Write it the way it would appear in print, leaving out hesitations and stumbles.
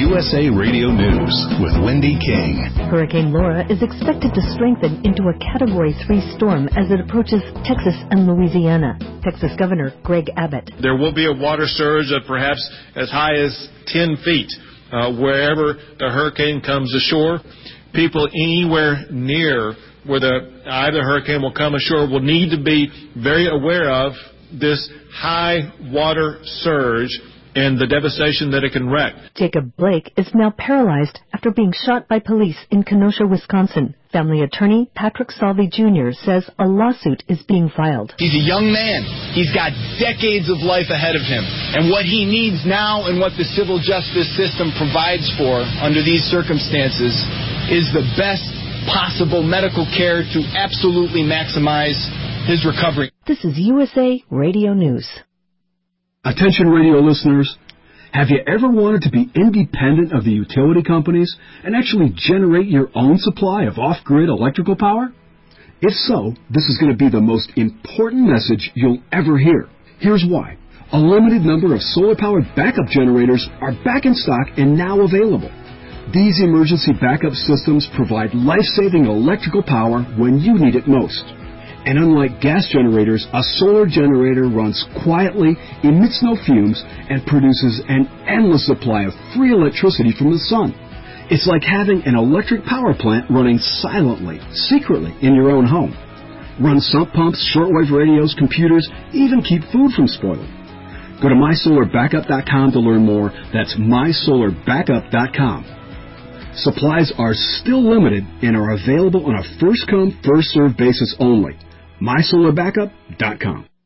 USA Radio News with Wendy King. Hurricane Laura is expected to strengthen into a Category 3 storm as it approaches Texas and Louisiana. Texas Governor Greg Abbott. There will be a water surge of perhaps as high as 10 feet wherever the hurricane comes ashore. People anywhere near where the eye of the hurricane will come ashore will need to be very aware of this high water surge and the devastation that it can wreak. Jacob Blake is now paralyzed after being shot by police in Kenosha, Wisconsin. Family attorney Patrick Salvi Jr. says a lawsuit is being filed. He's a young man. He's got decades of life ahead of him. And what he needs now and what the civil justice system provides for under these circumstances is the best possible medical care to absolutely maximize his recovery. This is USA Radio News. Attention radio listeners, have you ever wanted to be independent of the utility companies and actually generate your own supply of off-grid electrical power? If so, this is going to be the most important message you'll ever hear. Here's why. A limited number of solar-powered backup generators are back in stock and now available. These emergency backup systems provide life-saving electrical power when you need it most. And unlike gas generators, a solar generator runs quietly, emits no fumes, and produces an endless supply of free electricity from the sun. It's like having an electric power plant running silently, secretly in your own home. Run sump pumps, shortwave radios, computers, even keep food from spoiling. Go to mysolarbackup.com to learn more. That's mysolarbackup.com. Supplies are still limited and are available on a first-come, first-served basis only. mysolarbackup.com.